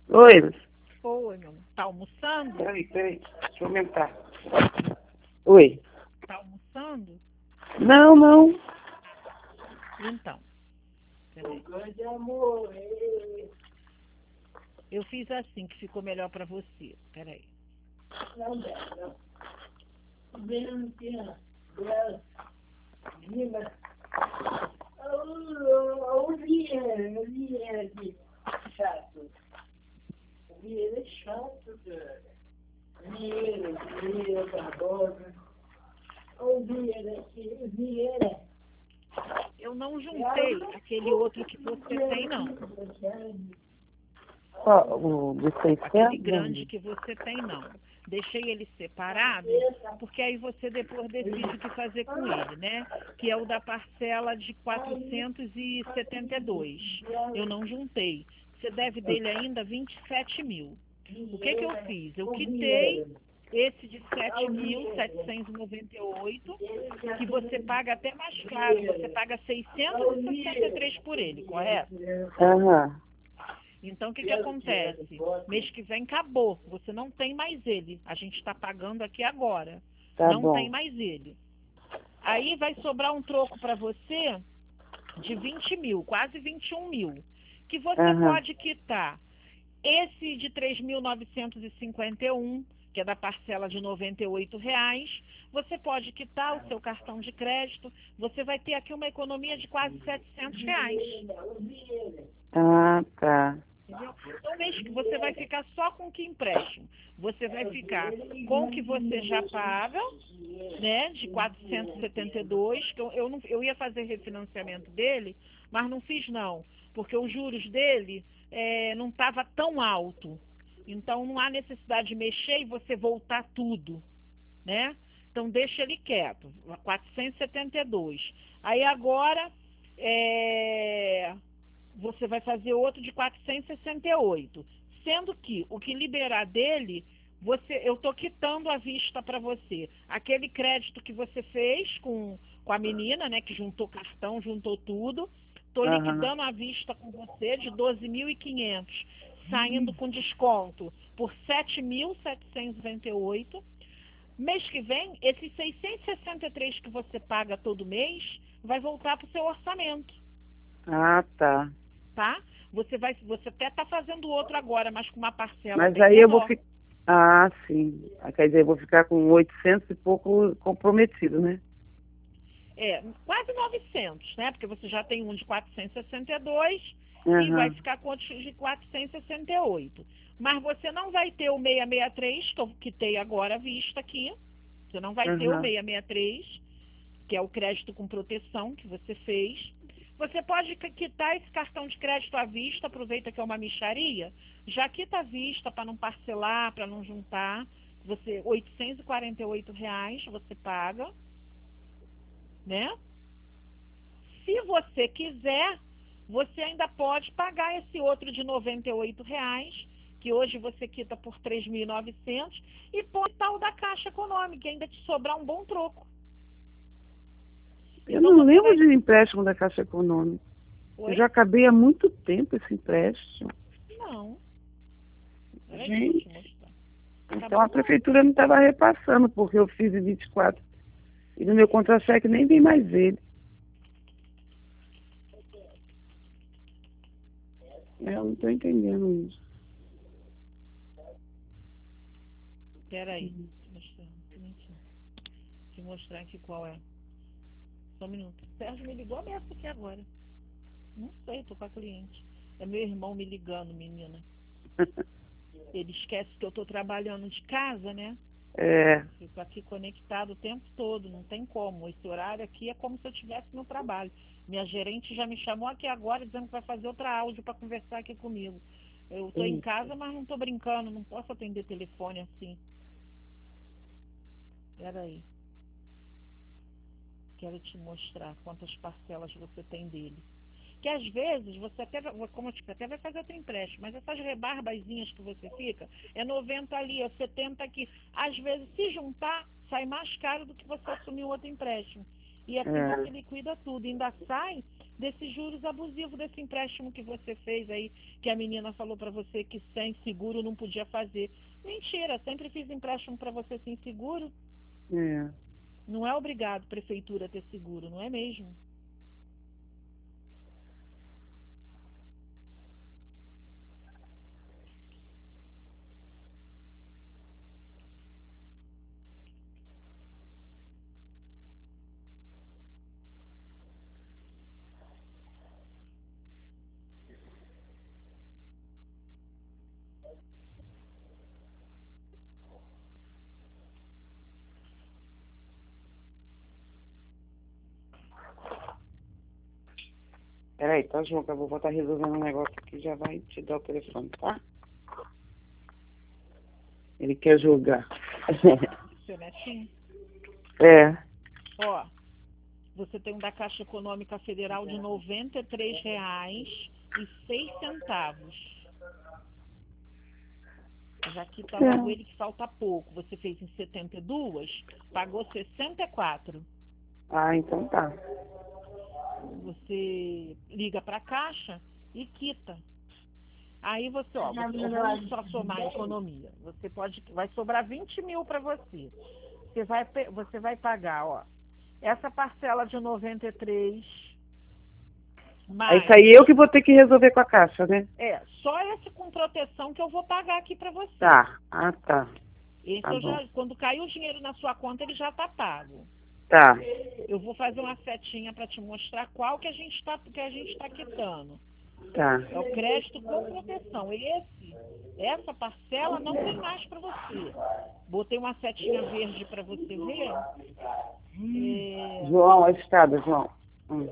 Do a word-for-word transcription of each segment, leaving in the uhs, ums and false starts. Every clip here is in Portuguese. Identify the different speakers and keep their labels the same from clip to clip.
Speaker 1: Oi,
Speaker 2: Oi, meu amor. Tá almoçando?
Speaker 1: peraí, peraí, deixa eu aumentar. Oi.
Speaker 2: Tá almoçando?
Speaker 1: Não, não.
Speaker 2: Então, peraí. Eu fiz assim, que ficou melhor pra você. Peraí. Eu não juntei aquele outro que você tem, não.
Speaker 1: Ó, o de
Speaker 2: Aquele
Speaker 1: seiscentos?
Speaker 2: grande que você tem, não. Deixei ele separado, porque aí você depois decide o que fazer com ele, né? Que é o da parcela de quatrocentos e setenta e dois. Eu não juntei. Você deve dele ainda vinte e sete mil. O que que eu fiz? Eu quitei esse de sete mil setecentos e noventa e oito, que você paga até mais caro. Você paga seiscentos e sessenta e três por ele, correto?
Speaker 1: Aham,
Speaker 2: Então, o que, que acontece? Mês que vem acabou, você não tem mais ele. A gente está pagando aqui agora.
Speaker 1: tá
Speaker 2: Não tem
Speaker 1: bom.
Speaker 2: mais ele. Aí vai sobrar um troco para você de vinte mil, quase vinte e um mil, que você
Speaker 1: Aham,
Speaker 2: pode quitar esse de três mil novecentos e cinquenta e um, que é da parcela de noventa e oito reais. Você pode quitar o seu cartão de crédito. Você vai ter aqui uma economia de quase setecentos reais.
Speaker 1: ah, tá.
Speaker 2: Entendeu? Então, mês que você vai ficar só com o que empréstimo. Você vai ficar com o que você já paga, né, de quatrocentos e setenta e dois, que eu, eu, não, eu ia fazer refinanciamento dele, mas não fiz não, porque os juros dele é, não estava tão alto. Então, não há necessidade de mexer e você voltar tudo, né? Então, deixa ele quieto, quatrocentos e setenta e dois. Aí, agora, é, você vai fazer outro de quatrocentos e sessenta e oito, sendo que o que liberar dele, você, eu estou quitando à vista para você aquele crédito que você fez com, com a menina, né, que juntou cartão, juntou tudo, estou
Speaker 1: Aham.
Speaker 2: liquidando à vista com você de doze mil e quinhentos, saindo com desconto por sete mil setecentos e noventa e oito. Mês que vem, esses seiscentos e sessenta e três que você paga todo mês vai voltar para o seu orçamento,
Speaker 1: Ah, tá.
Speaker 2: tá? Você vai, você até está fazendo outro agora, mas com uma parcela
Speaker 1: Mas
Speaker 2: bem
Speaker 1: aí eu vou
Speaker 2: menor.
Speaker 1: ficar. Ah, sim. Ah, quer dizer, eu vou ficar com oitocentos e pouco comprometido, né?
Speaker 2: É, quase novecentos, né? Porque você já tem um de quatrocentos e sessenta e dois e vai
Speaker 1: Aham,
Speaker 2: ficar com outro de quatrocentos e sessenta e oito. Mas você não vai ter o seiscentos e sessenta e três, que eu quitei agora à vista aqui. Você não vai ter o
Speaker 1: aham,
Speaker 2: seiscentos e sessenta e três, que é o crédito com proteção que você fez. Você pode quitar esse cartão de crédito à vista, aproveita que é uma mixaria, já quita à vista para não parcelar, para não juntar. Você, oitocentos e quarenta e oito reais você paga, né? Se você quiser, você ainda pode pagar esse outro de noventa e oito reais, que hoje você quita por três mil e novecentos, e pode tal da Caixa Econômica, ainda te sobrar um bom troco.
Speaker 1: Eu
Speaker 2: Então
Speaker 1: não
Speaker 2: você
Speaker 1: lembro
Speaker 2: vai...
Speaker 1: de empréstimo da Caixa Econômica. Eu
Speaker 2: Oi?
Speaker 1: já acabei há muito tempo esse empréstimo.
Speaker 2: Não. Peraí que eu vou te
Speaker 1: Gente,
Speaker 2: mostrar.
Speaker 1: então a
Speaker 2: Acabou não.
Speaker 1: prefeitura não estava repassando, porque eu fiz em vinte e quatro. E no meu contra-cheque nem tem mais ele. Eu não estou entendendo isso.
Speaker 2: Peraí. Te mostrar. Te mostrar aqui qual é. Só um minuto. O Sérgio me ligou mesmo aqui agora. Não sei, tô com a cliente. É meu irmão me ligando, menina. Ele esquece que eu tô trabalhando de casa, né?
Speaker 1: É,
Speaker 2: Fico aqui conectado o tempo todo, não tem como. Esse horário aqui é como se eu estivesse no trabalho. Minha gerente já me chamou aqui agora dizendo que vai fazer outra áudio para conversar aqui comigo. Eu tô em
Speaker 1: sim.
Speaker 2: casa, mas não tô brincando, não posso atender telefone assim. Peraí, quero te mostrar quantas parcelas você tem dele. Que às vezes você até, como eu te até vai fazer outro empréstimo, mas essas rebarbazinhas que você fica, é noventa ali, é setenta aqui. Às vezes, se juntar, sai mais caro do que você assumir um outro empréstimo. E assim
Speaker 1: É.
Speaker 2: você liquida tudo. Ainda sai desses juros abusivos, desse empréstimo que você fez aí, que a menina falou para você que sem seguro não podia fazer. Mentira, sempre fiz empréstimo para você sem seguro.
Speaker 1: É.
Speaker 2: Não é obrigado prefeitura a ter seguro, não é mesmo?
Speaker 1: Peraí, tá, João, que eu vou botar resolvendo um negócio aqui, já vai te dar o telefone, tá? Ele quer jogar.
Speaker 2: Seu netinho?
Speaker 1: É.
Speaker 2: Ó, você tem um da Caixa Econômica Federal de noventa e três reais e seis centavos. Já que tá logo
Speaker 1: É.
Speaker 2: ele que falta pouco. Você fez em setenta e dois, pagou sessenta e quatro.
Speaker 1: Ah, então tá.
Speaker 2: Você liga para a Caixa e quita. Aí você, ó, você, vamos só somar a economia. Você pode, vai sobrar vinte mil para você. Você vai, você vai pagar, ó, essa parcela de noventa e três, mais...
Speaker 1: Isso aí eu que vou ter que resolver com a Caixa, né?
Speaker 2: É, só esse com proteção que eu vou pagar aqui para você.
Speaker 1: Tá. Ah, tá.
Speaker 2: Esse
Speaker 1: Tá
Speaker 2: eu
Speaker 1: bom.
Speaker 2: já, quando cair o dinheiro na sua conta, ele já tá pago.
Speaker 1: Tá.
Speaker 2: Eu vou fazer uma setinha para te mostrar qual que a gente está que a gente tá quitando.
Speaker 1: Tá.
Speaker 2: É o crédito com proteção. Esse, essa parcela não tem mais para você. Botei uma setinha verde para você ver. É...
Speaker 1: João, a escada, João. Hum.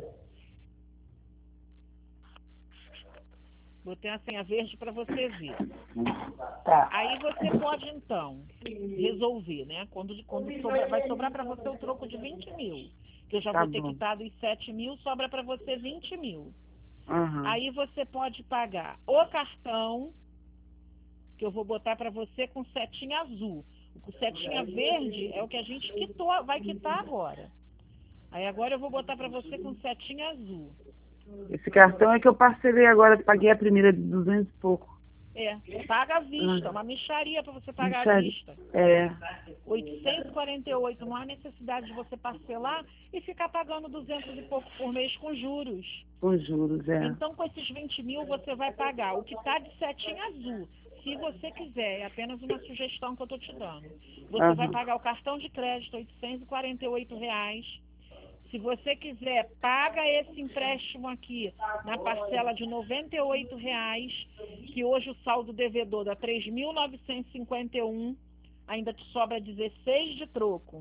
Speaker 2: Botei uma senha verde para você ver.
Speaker 1: Tá.
Speaker 2: Aí você pode, então, resolver, né? Quando, quando sobra, vai sobrar para você o troco de vinte mil. Que eu já
Speaker 1: Tá
Speaker 2: vou ter
Speaker 1: bom.
Speaker 2: quitado os sete mil, sobra para você vinte mil.
Speaker 1: Uhum.
Speaker 2: Aí você pode pagar o cartão, que eu vou botar para você com setinha azul. O setinha verde é o que a gente quitou, vai quitar agora. Aí agora eu vou botar para você com setinha azul.
Speaker 1: Esse cartão é que eu parcelei agora, paguei a primeira de duzentos e pouco.
Speaker 2: É, paga à vista,
Speaker 1: Hum.
Speaker 2: uma mixaria para você pagar à
Speaker 1: Mixaria.
Speaker 2: vista.
Speaker 1: É.
Speaker 2: oitocentos e quarenta e oito, não há necessidade de você parcelar e ficar pagando duzentos e pouco por mês com juros.
Speaker 1: Com juros, é.
Speaker 2: Então, com esses vinte mil, você vai pagar o que está de setinha azul. Se você quiser, é apenas uma sugestão que eu estou te dando. Você
Speaker 1: Uhum.
Speaker 2: vai pagar o cartão de crédito, oitocentos e quarenta e oito reais. Se você quiser, paga esse empréstimo aqui na parcela de noventa e oito reais, que hoje o saldo devedor dá três mil novecentos e cinquenta e um, ainda te sobra dezesseis de troco.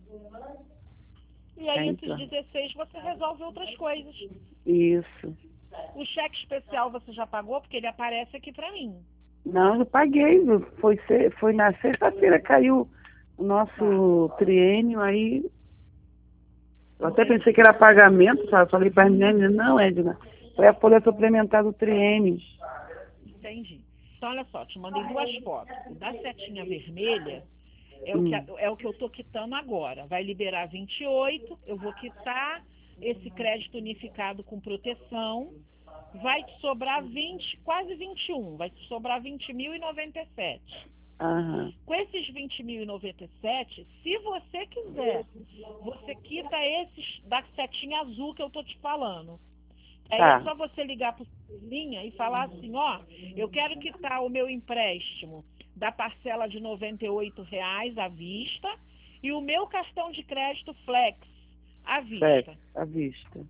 Speaker 2: E aí,
Speaker 1: Então.
Speaker 2: esses dezesseis, você resolve outras coisas.
Speaker 1: Isso.
Speaker 2: O cheque especial você já pagou? Porque ele aparece aqui para mim.
Speaker 1: Não, eu paguei. Foi, foi na sexta-feira, caiu o nosso tá. triênio, aí... Eu até
Speaker 2: Entendi.
Speaker 1: pensei que era pagamento, sabe? Falei para a menina, não, Edna, foi a folha suplementar do triênio.
Speaker 2: Entendi. Então, olha só, te mandei duas fotos. O da setinha vermelha é,
Speaker 1: hum.
Speaker 2: o, que, é o que eu estou quitando agora. Vai liberar vinte e oito, eu vou quitar esse crédito unificado com proteção. Vai te sobrar vinte, quase vinte e um, vai te sobrar vinte mil e noventa e sete.
Speaker 1: Uhum.
Speaker 2: Com esses vinte mil e noventa e sete, se você quiser, você quita esses da setinha azul que eu tô te falando. Aí tá. É só você ligar para linha e falar assim, ó, eu quero quitar o meu empréstimo da parcela de noventa e oito reais à vista e o meu cartão de crédito Flex à vista.
Speaker 1: Flex, à vista.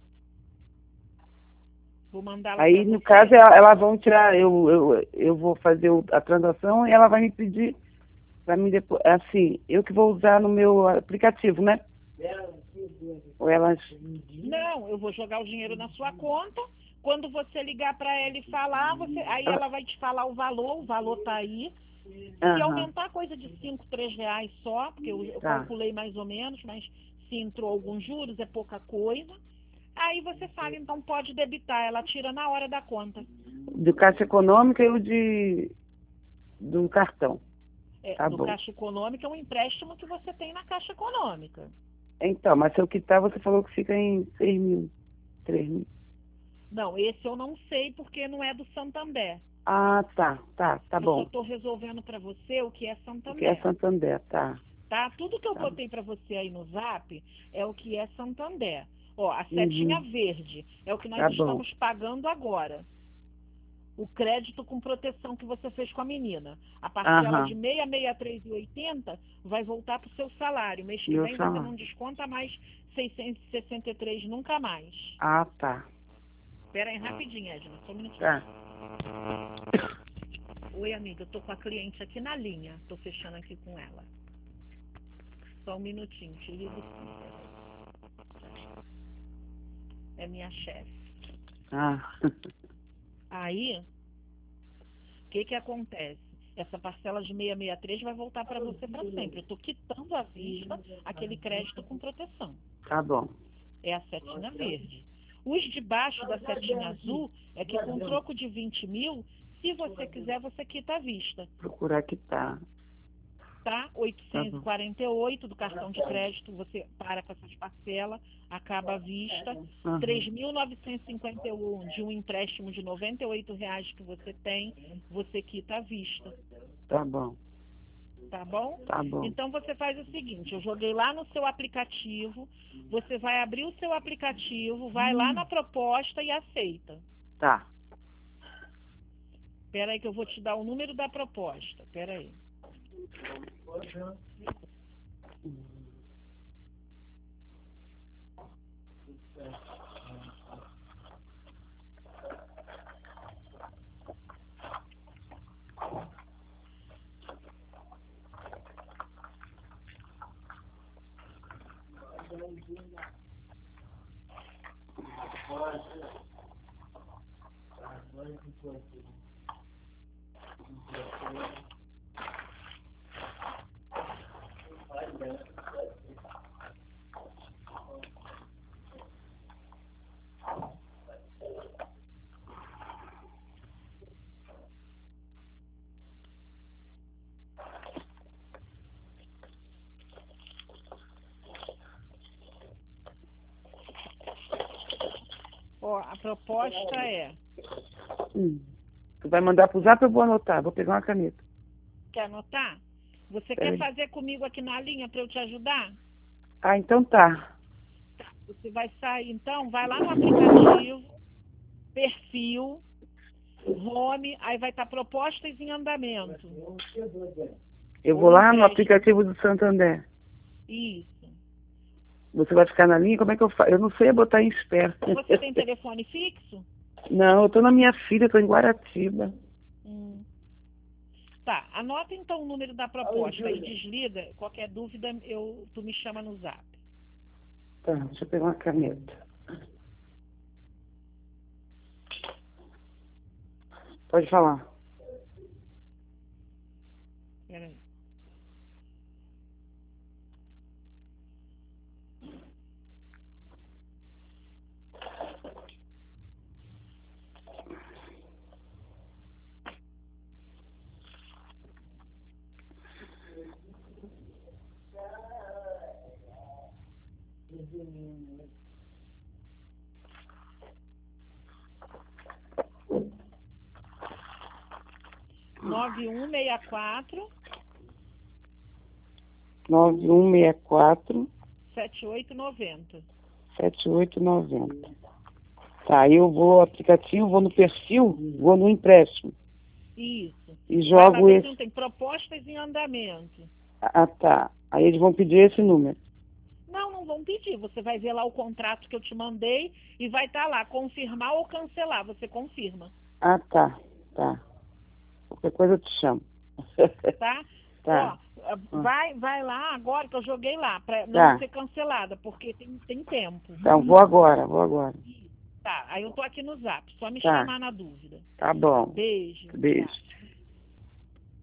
Speaker 2: Vou mandar lá.
Speaker 1: Aí, no você. caso, elas ela vão tirar, eu, eu, eu vou fazer a transação e ela vai me pedir para mim depois, assim, eu que vou usar no meu aplicativo, né? Ou elas...
Speaker 2: Não, eu vou jogar o dinheiro na sua conta. Quando você ligar para ela e falar, você, aí ela vai te falar o valor, o valor tá aí.
Speaker 1: Uhum.
Speaker 2: Se aumentar coisa de cinco, três reais só, porque eu, eu tá. calculei mais ou menos, mas se entrou alguns juros é pouca coisa. Aí você fala, então pode debitar, ela tira na hora da conta.
Speaker 1: Do Caixa Econômica e o de do cartão.
Speaker 2: É,
Speaker 1: tá
Speaker 2: do
Speaker 1: bom.
Speaker 2: Caixa Econômica é um empréstimo que você tem na Caixa Econômica.
Speaker 1: Então, mas se eu quitar, você falou que fica em seis mil, três mil.
Speaker 2: Não, esse eu não sei porque não é do Santander.
Speaker 1: Ah, tá, tá, tá
Speaker 2: Eu
Speaker 1: bom.
Speaker 2: só estou resolvendo para você o que é
Speaker 1: O
Speaker 2: Santander.
Speaker 1: que é Santander, tá.
Speaker 2: Tá? Tudo que eu
Speaker 1: Tá.
Speaker 2: botei para você aí no Zap é o que é Santander. Ó, a
Speaker 1: Uhum.
Speaker 2: setinha verde é o que nós
Speaker 1: Tá bom.
Speaker 2: estamos pagando agora. O crédito com proteção que você fez com a menina. A parcela
Speaker 1: Aham.
Speaker 2: de seiscentos e sessenta e três reais e oitenta centavos vai voltar para o seu salário. Mês que
Speaker 1: Meu
Speaker 2: vem você
Speaker 1: salário.
Speaker 2: não desconta mais seiscentos e sessenta e três nunca mais.
Speaker 1: Ah, tá.
Speaker 2: Espera aí rapidinho, Edna, só um minutinho.
Speaker 1: Tá.
Speaker 2: Oi, amiga, eu tô com a cliente aqui na linha. Tô fechando aqui com ela. Só um minutinho, te ligo sim. É minha chefe.
Speaker 1: Ah.
Speaker 2: Aí, o que que acontece? Essa parcela de seiscentos e sessenta e três vai voltar para você para sempre. Eu tô quitando à vista aquele crédito com proteção.
Speaker 1: Tá bom.
Speaker 2: É a setinha verde. Os de baixo da setinha azul é que com troco de vinte mil, se você quiser, você quita à vista.
Speaker 1: Procurar que tá.
Speaker 2: Tá? oitocentos e quarenta e oito do cartão de crédito, você para com essas parcelas, acaba à vista.
Speaker 1: Uhum.
Speaker 2: três mil novecentos e cinquenta e um de um empréstimo de noventa e oito reais que você tem, você quita à vista.
Speaker 1: Tá bom.
Speaker 2: Tá bom?
Speaker 1: Tá bom.
Speaker 2: Então você faz o seguinte, eu joguei lá no seu aplicativo, você vai abrir o seu aplicativo, vai lá na proposta e aceita.
Speaker 1: Tá.
Speaker 2: Espera aí que eu vou te dar o número da proposta. Espera aí. Ó, a proposta é...
Speaker 1: Hum. Tu vai mandar pro Zap ou eu vou anotar? Vou pegar uma caneta.
Speaker 2: Quer anotar? Você
Speaker 1: Pera
Speaker 2: quer
Speaker 1: aí.
Speaker 2: fazer comigo aqui na linha para eu te ajudar?
Speaker 1: Ah, então tá.
Speaker 2: Você vai sair, então, vai lá no aplicativo, perfil, home, aí vai estar propostas em andamento.
Speaker 1: Eu
Speaker 2: Ou
Speaker 1: vou lá no
Speaker 2: empréstimo.
Speaker 1: aplicativo do Santander.
Speaker 2: Isso.
Speaker 1: Você vai ficar na linha? Como é que eu faço? Eu não sei botar em espera.
Speaker 2: Você tem telefone fixo?
Speaker 1: Não, eu tô na minha filha, tô em Guaratiba.
Speaker 2: Hum. Tá, anota então o número da proposta e desliga. Qualquer dúvida, eu, tu me chama no Zap.
Speaker 1: Tá, deixa eu pegar uma caneta. Pode falar.
Speaker 2: Peraí. nove um seis quatro,
Speaker 1: nove um seis quatro,
Speaker 2: sete oito nove zero.
Speaker 1: sete oito nove zero. Tá, eu vou no aplicativo, vou no perfil, vou no empréstimo.
Speaker 2: Isso.
Speaker 1: E
Speaker 2: Vai
Speaker 1: jogo
Speaker 2: lá ver se
Speaker 1: esse.
Speaker 2: não tem propostas em andamento.
Speaker 1: Ah, tá. Aí eles vão pedir esse número.
Speaker 2: Não, não vão pedir. Você vai ver lá o contrato que eu te mandei e vai estar lá, confirmar ou cancelar. Você confirma,
Speaker 1: Ah, tá. Tá. Qualquer coisa eu te chamo.
Speaker 2: tá?
Speaker 1: Tá.
Speaker 2: Ó, vai, vai lá agora que eu joguei lá, para não
Speaker 1: Tá.
Speaker 2: ser cancelada, porque tem, tem tempo.
Speaker 1: Então, vou agora, vou agora.
Speaker 2: Tá, aí eu tô aqui no Zap, só me
Speaker 1: Tá.
Speaker 2: chamar na dúvida.
Speaker 1: Tá bom.
Speaker 2: Beijo.
Speaker 1: Beijo.
Speaker 2: Tchau.